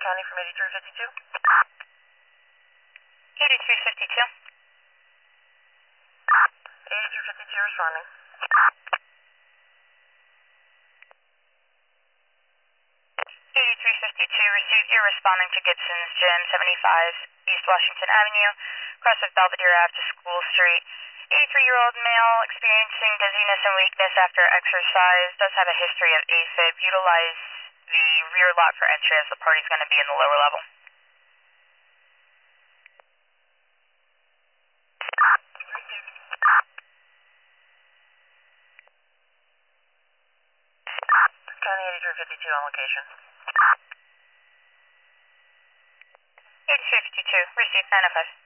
County from 8352. 8352. 8352 responding. 8352, received. You're responding to Gibson's Gym, 75 East Washington Avenue, across of Belvedere Ave to School Street. 83-year-old male experiencing dizziness and weakness after exercise, does have a history of AFib. Utilize the rear lot for entry as the party's going to be in the lower level. County 8352 on location. 8352, received 905.